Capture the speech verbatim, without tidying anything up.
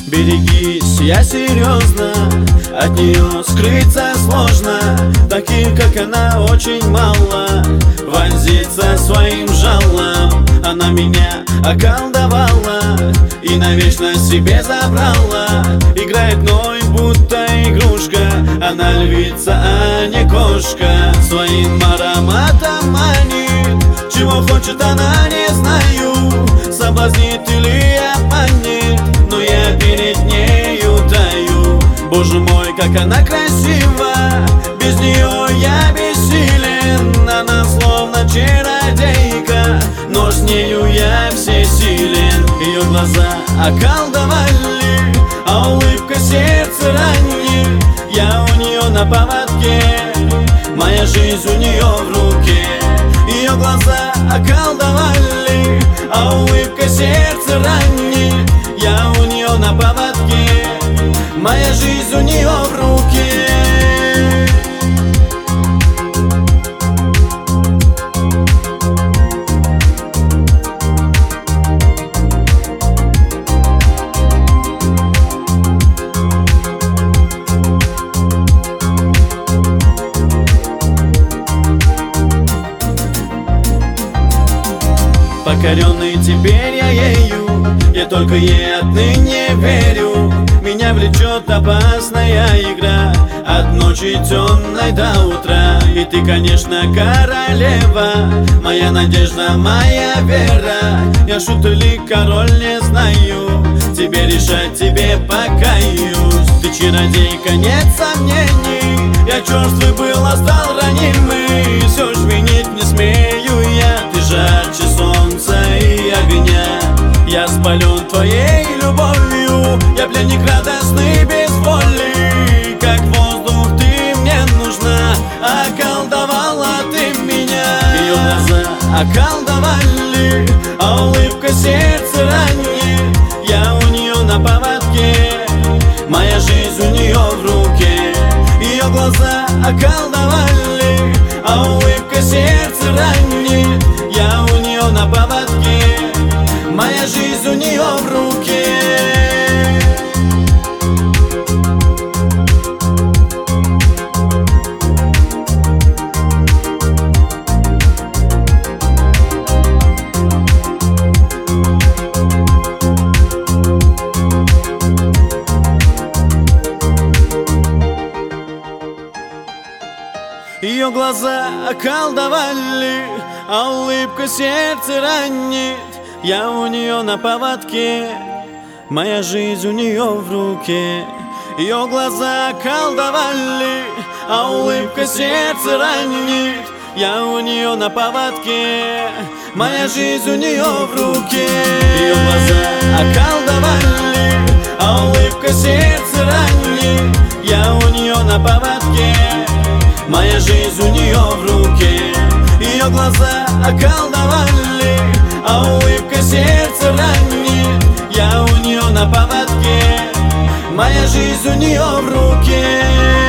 Берегись, я серьезно, от нее скрыться сложно. Таких, как она, очень мало. Вонзиться своим жалом. Она меня околдовала и навечно себе забрала. Играет мной, будто игрушка. Она львица, а не кошка. Своим ароматом манит. Чего хочет она, не знаю. Соблазнит или обманет, но я перед нею таю. Боже мой, как она красива, без нее я бессилен. Она словно чародейка, но с нею я всесилен. Ее глаза околдовали, а улыбка сердце ранит. Я у нее на поводке, моя жизнь у нее в руке. Ее глаза околдовали, а улыбка сердце ранит. Я у нее на поводке, моя жизнь у нее в руке. Покоренный теперь я ею, я только ей отныне верю. Меня влечет опасная игра, от ночи темной до утра. И ты, конечно, королева, моя надежда, моя вера. Я шут или король, не знаю, тебе решать, тебе покаюсь. Ты чародейка, нет сомнений, я черствый был, а стал ранимый. Все ж винить не смею я, ты жарче солнца и огня. Я спален твоей любовью, я пленник радостный без воли. Как воздух ты мне нужна, околдовала ты меня. Ее глаза околдовали, а улыбка сердце ранит. Я у нее на поводке, моя жизнь у нее в руке. Ее глаза околдовали, а улыбка сердце ранит. Я у нее на поводке, моя жизнь у нее в руке. Ее глаза околдовали, а улыбка сердце ранит. Я у нее на поводке, моя жизнь у нее в руке. Ее глаза околдовали, а улыбка сердце ранит. Я у нее на поводке, моя жизнь у нее в руке. Ее глаза околдовали, а улыбка сердце ранит. Я у нее на поводке, моя жизнь у нее в руке. Ее глаза околдовали, а улыбка сердце ранит. Я у нее на поводке, моя жизнь у нее в руке.